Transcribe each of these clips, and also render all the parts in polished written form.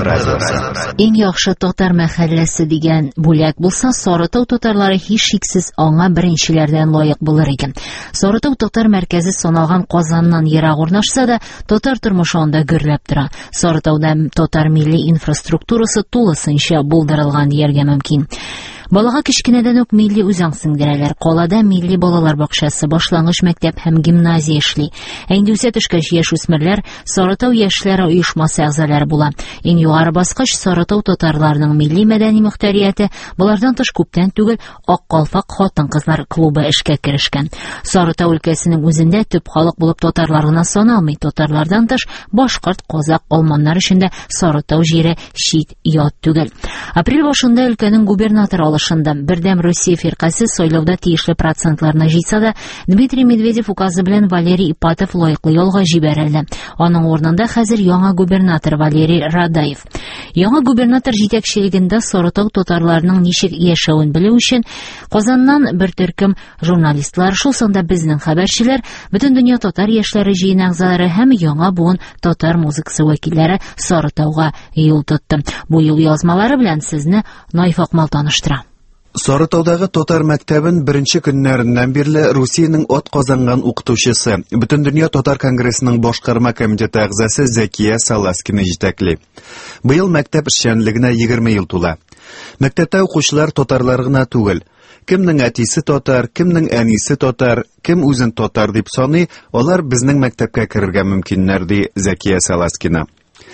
Иң яхшы татар мәхәлләсе дигән бүләк булса, Сарытау татарлары һич шиксез аңа беренчеләрдән лаек булыр икән. Сарытау татар мәркәзе саналган Казаннан ерак урнашса да, татар тормышы анда гөрләп тора. Сарытауда татар милли инфраструктурасы тулысынча булдырылган дияргә мөмкин. Балага кичкенәдән үк милли үзаң сеңдерәләр. Калада милли балалар бакчасы, башлангыч мәктәп һәм гимназия эшли. Инде үсә төшкәч яшүсмерләр Сарытау яшьләре оешмасы әгъзалары була. Иң югары баскыч Сарытау татарларының милли мәдәни мөхтәрияте, булардан тыш күптән түгел Ак калфак хатын-кызлар клубы эшкә керешкән. Сарытау өлкәсенең үзендә төп халык булып татарлар гына саналмый. Татарлардан тыш башкорт, казак, алманнар өчен дә Сарытау җире чит ят түгел. Апрель башында өлкәнең губернаторы Бердәм Русия фиркасы сайлауда тиешле процентларына җитсә дә, Дмитрий Медведев указы белән Валерий Ипатов лаеклы ялга җибәрелде. Аның урынында хәзер яңа губернатор Валерий Радаев. Яңа губернатор җитәкчелегендә Сарытау татарларының ничек яшәвен белү өчен Казаннан бер төркем журналистлар, шул санда безнең хәбәрчеләр, бөтен дөнья татар яшьләре җыйны әгъзалары һәм яңа буын татар музыкасы вәкилләре Сарытауга юл тотты. Бу юл язмалары белән сезне Найфакмал таныштыра. Сарытаудагы татар мәктәбен беренче көннәреннән бирле Русиянең атказанган укытучысы, Бөтен дөнья татар конгрессының башкарма комитеты әгъзасы Зәкия Саласкина җитәкли. Быел мәктәп эшчәнлегенә 20 ел тула. Мәктәптә укучылар татарлар гына түгел. Кемнең әтисе татар, кемнең әнисе татар, кем үзен татар дип саный, алар безнең мәктәпкә керергә мөмкиннәр, ди Зәкия Саласкина.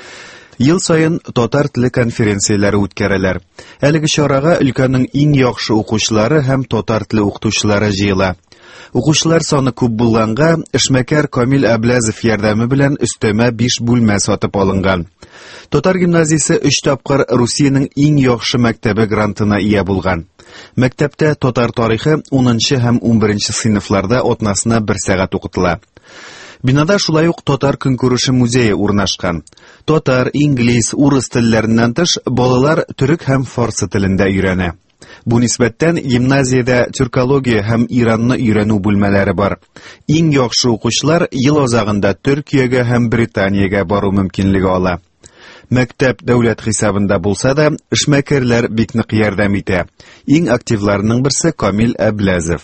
Ел сайын татар теле конференцияләре үткәрәләр. Әлеге чарага өлкәнең иң яхшы укучылары һәм татар теле укытучылары җыела. Укучылар саны күп булганга, эшмәкәр Камил Әбләзов ярдәме белән өстәмә 5 бүлмә сатып алынган. Татар гимназиясе 3 тапкыр Русиянең иң яхшы мәктәбе грантына ия булган. Мәктәптә татар тарихы 10 һәм 11 сыйныфларда атнасына 1 сәгать укытыла. Бинада шулай ук татар көнкүреше музее урнашкан. Татар, инглиз, урыс телләреннән тыш балалар төрек һәм фарсы телендә өйрәнә. Бу нисбәттән гимназиядә тюркология һәм Иранны өйрәнү бүлмәләре бар. Иң яхшы укучылар ел азагында Төркиягә һәм Британиягә бару мөмкинлеге ала. Мәктәп дәүләт хисабында булса да, эшмәкәрләр бик нык ярдәм итә. Иң активларның берсе Камил Әбләзов.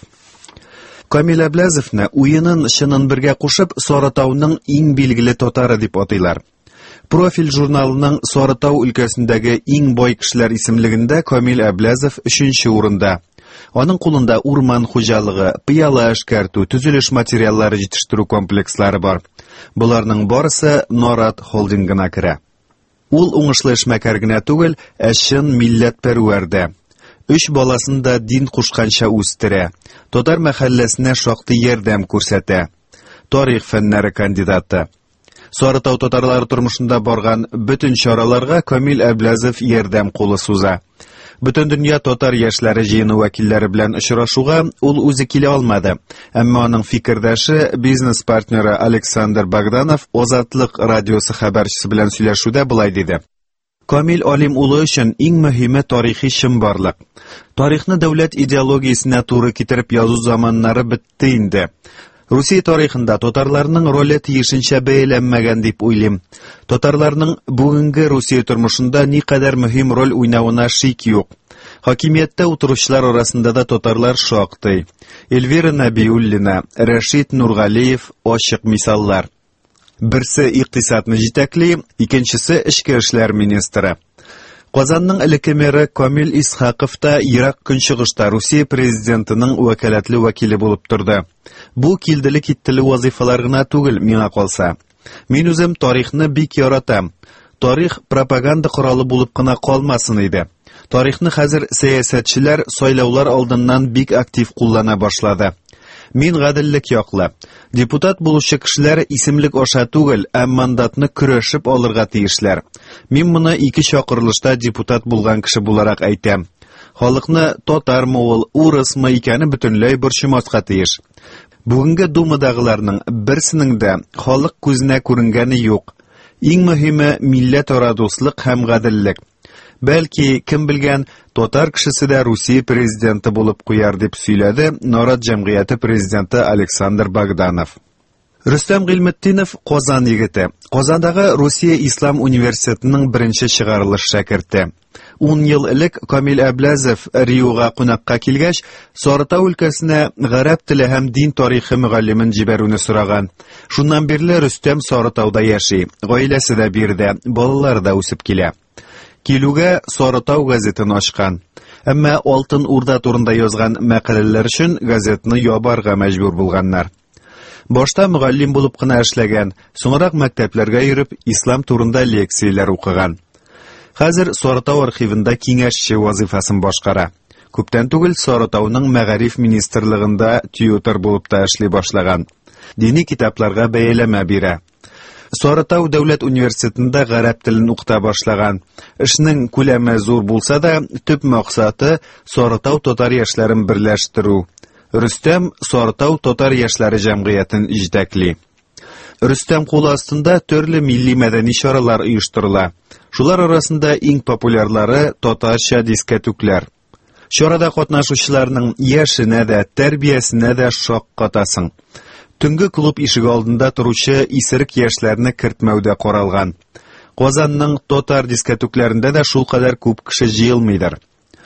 Камил Әбләзовны уенын чынын бергә кушып Сарытауның иң билгеле татары дип атыйлар. Профиль журналының Сарытау өлкәсендәге иң бай кешеләр исемлегендә Камил Әбләзов 3нче урында. Аның кулында урман хуҗалыгы, пыяла эшкәртү, төзелеш материаллары җитештерү комплекслары бар. Буларның барысы Нарат холдингына керә. Ул уңышлы эшмәкәр генә түгел, чын милләтпәрвәр дә. 3 баласын да дин кушканча үстерә. Татар мәхәлләсенә шактый ярдәм күрсәтә. Тарих фәннәре кандидаты. Сарытау татарлары тормышында барган бөтен чараларга Камил Әбләзов ярдәм кулы суза. Бөтен дөнья татар яшьләре җыены вәкилләре белән очрашуга ул үзе килә алмады. Әмма аның фикердәше, бизнес партнеры Александр Богданов Азатлык радиосы хәбәрчесе белән сөйләшүдә булай диде. Камил Алим улы өчен иң мөһиме тарихи чынбарлык. Тарихны дәүләт идеологиясенә туры китереп язу заманнары бетте инде. Русия тарихында татарларның роле тиешенчә бәяләнмәгән дип уйлыйм. Татарларның бүгенге Русия тормышында никадәр мөһим роль уйнавына шик юк. Хакимияттә утыручылар арасында да татарлар шактый. Эльвира Набиуллина, Рәшит Нургалиев ачык мисаллар. Берсе икътисадны җитәкли, икенчесе эчке эшләр министры. Казанның элекке мэры Камил Исхаков та Ирак көнчыгышта Русия президентының вәкаләтле вәкиле булып торды. Бу килделе-киттеле вазифалар гына түгел миңа калса. Мин үзем тарихны бик яратам. Тарих пропаганда коралы булып кына калмасын иде. Тарихны хәзер сәясәтчеләр сайлаулар алдыннан бик актив куллана башлады. Мин гаделлек яклы. Депутат булучы кешеләр исемлек аша түгел, ә мандатны көрәшеп алырга тиешләр. Мин моны 2 чакырылышта депутат булган кеше буларак әйтәм. Халыкны татармы ул, урысмы икәне бөтенләй борчымаска тиеш. Бүгенге думадагыларның берсенең дә халык күзенә күренгәне юк. Иң мөһиме милләт-ара дуслык һәм гаделлек. Бәлки, кем белгән, татар кешесе дә Русия президенты булып куяр дип сөйләде Нарат җәмгыяте президенты Александр Богданов. Рөстәм Гыйлметдинов Казан егете. Казандагы Русия Ислам университетының беренче чыгарылыш шәкерте. 10 ел элек Камил Әбләзов Риога кунакка килгәч, Сарытау өлкәсенә гарәп теле һәм дин тарихы мөгаллимен җибәрүне сораган. Шуннан бирле Рөстәм Сарытауда яши. Гаиләсе дә бирде, балалары да үсеп килә. Килүгә Сарытау газетын ачкан. Әмма Алтын Урда турында язган мәкаләләр өчен газетны ябарга мәҗбүр булганнар. Башта мөгаллим булып кына эшләгән, соңрак мәктәпләргә йөреп, ислам турында лекцияләр укыган. Хәзер Сарытау архивында киңәшче вазифасын башкара. Күптән түгел Сарытауның мәгариф министрлыгында тьютор булып та эшли башлаган. Дини китапларга бәяләмә бирә. Сарытау дәүләт университетында гарәп телен укыта башлаган. Эшнең күләме зур булса да, төп максаты Сарытау татар яшьләрен берләштерү. Рөстәм Сарытау татар яшьләре җәмгыятен җитәкли. Рөстәм кулы астында төрле милли-мәдәни чаралар оештырыла. Шулар арасында иң популярлары татарча дискәтүкләр. Чарада катнашучыларның яшенә дә, тәрбиясенә дә шаккатасың. Төнге клуб ишеге алдында торучы исерек яшьләрне кертмәүдә каралган. Казанның татар дискәтүкләрендә дә шул кадәр күп кеше җыелмыйдыр.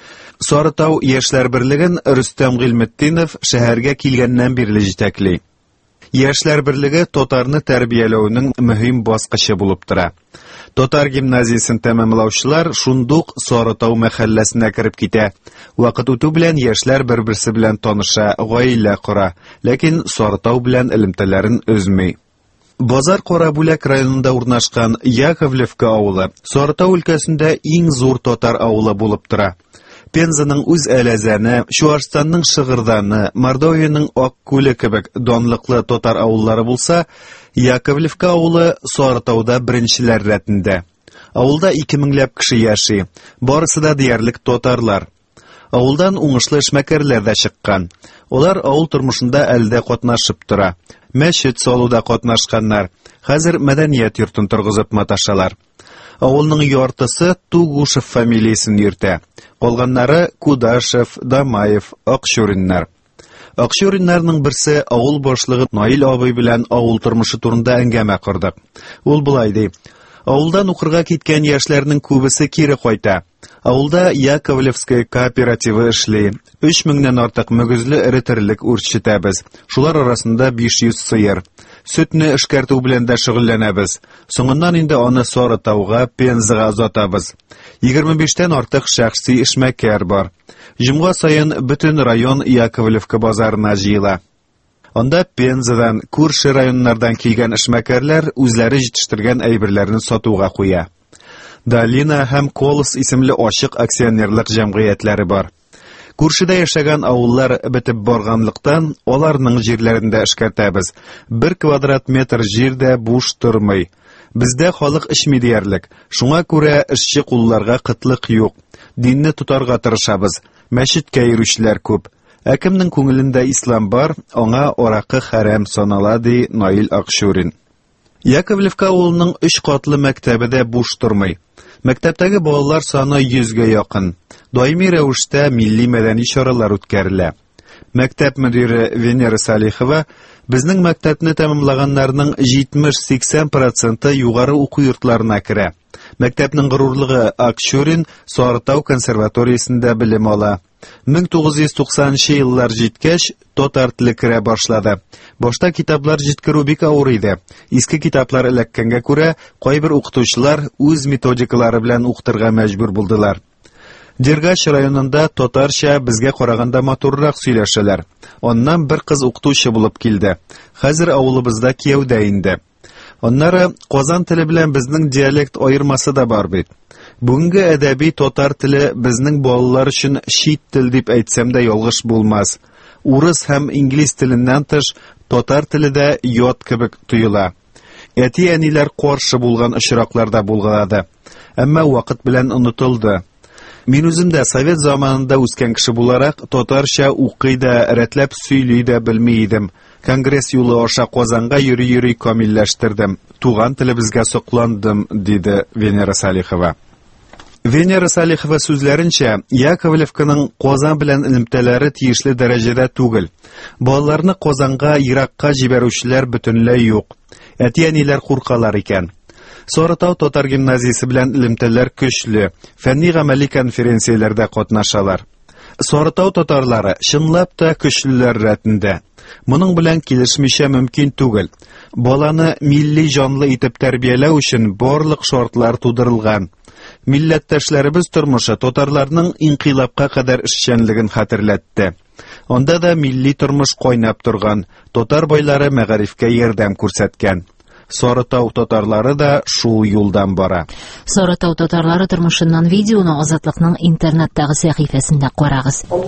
Сарытау яшьләр берлеген Рөстәм Гыйлметдинов шәһәргә килгәннән бирле җитәкли. Яшьләр берлеге татарны тәрбияләүнең мөһим баскычы булып тора. Татар гимназиясын тәмамлаучылар шундук Сарытау мәхәлләсенә кереп китә. Вакыт үтү белән яшьләр бер-берсе белән таныша, гаилә кора, ләкин Сарытау белән элемтәләрен өзми. Базар Карабүләк районында урнашкан Яковлевка авылы Сарытау өлкәсендә иң зур татар авылы булып тора. Пензаның үз Әләзәне, Чуашстанның Шыгырданы, Мордовияның Аккүле кебек данлыклы татар авыллары булса, Яковлевка авылы Сарытауда беренчеләр рәтендә. Авылда 2000ләп кеше яши, барысы да диярлек татарлар. Авылдан уңышлы эшмәкәрләр дә чыккан. Олар авыл тормышында әлдә катнашып тора. Мәчет салуда катнашканнар. Хәзер мәдәният йортын торгызып маташалар. Авылның яртысы Тугушев фамилиясын йөртә. Калганнары Кудашев, Дамаев, Акчуриннар. Акчуриннарның берсе авыл башлыгы Наил абый белән авыл тормышы турында әңгәмә кырдык. Ул булай ди: Авылдан укырга киткән яшьләрнең күбесе кире кайта. Авылда Яковлевская кооперативы эшли. 3000ннән артык мөгезле эретерилек үрчетәбез. Шулар арасында 500 сыер. Сөтне эшкәртү белән дә шөгыльләнәбез. Соңыннан инде аны Сарытауга, Пензага озатабыз. 25тән артык шәхси эшмәкәр бар. Җомга саен бөтен район Яковлевка базарына җыела. Анда Пензадан, күрше районнардан килгән эшмәкәрләр үзләре җитештергән әйберләрне сатуга куя. Долина һәм Колос исемле ачык акционерлык җәмгыятьләре бар. Күршедә яшәгән авыллар бетеп барганлыктан, аларның җирләрендә эшкәртәбез. 1 квадрат метр җирдә буш тормый. Бездә халык эчми диярлек. Шуңа күрә эшче кулларга кытлык юк. Динне тутарга тырышабыз. Мәчеткә йөрүчеләр күп. Кемнең күңелендә ислам бар, аңа аракы хәрам санала, ди Наил Акчурин. Яковлевка авылының 3 катлы мәктәбе дә буш тормый. Мәктәптәге балалар саны 100гә якын. Даими рәвештә милли-мәдәни чаралар үткәрелә. Мәктәп мөдире Венера Салихова безнең мәктәпне тәмамлаганнарның 70-80% югары уку йортларына керә. Мәктәпнең горурлыгы Акчурин Сарытау консерваториясендә белем ала. 1990 еллар җиткәч, татар теле керә башлады. Башта китаплар җиткерү бик авыр иде. Иске китаплар эләккәнгә күрә, кайбер укытучылар үз методикалары белән укытырга мәҗбүр булдылар. Дергач районында татарча безгә караганда матуррак сөйләшәләр. Аннан бер кыз укытучы булып килде. Хәзер авылыбызда кияүдә инде. Аннары Казан теле белән безнең диалект аермасы да бар бит. Бүгенге әдәби татар теле безнең балалар өчен чит тел дип әйтсәм дә ялгыш булмас. Урыс һәм инглиз теленнән тыш татар теле дә ят кебек тоела. Әти-әниләр каршы булган очракларда булгады. Әмма вакыт белән онытылды. Мин үзем дә совет заманында үскән кеше буларак татарча укый да, рәтләп сөйли дә белми идем. Конгресс юлы аша Казанга йөри-йөри камилләштердем. Туган телебезгә сокландым, диде Венера Салихова. Венера Салихова сүзләренчә, Яковлевканың Казан белән элемтәләре тиешле дәрәҗәдә түгел. Балаларны Казанга, Иракка җибәрүчеләр бөтенләй юк. Әти-әниләр куркалар икән. Сарытау татар гимназиясе белән элемтәләр көчле, фәнни-гамәли конференцияләрдә катнашалар. Сарытау татарлары чынлап та көчлеләр рәтендә. Моның белән килешмичә мөмкин түгел. Баланы милли җанлы итеп тәрбияләү өчен барлык шартлар тудырылган. Милләттәшләребез тормышы татарларның инкыйлабка кадәр эшчәнлеген хәтерләтте. Анда да милли тормыш кайнап торган, татар байлары мәгарифкә ярдәм күрсәткән. Сарытау татарлары да шул юлдан бара. Сарытау татарлары тормышыннан видеоны Азатлыкның интернеттагы сәхифәсендә карагыз.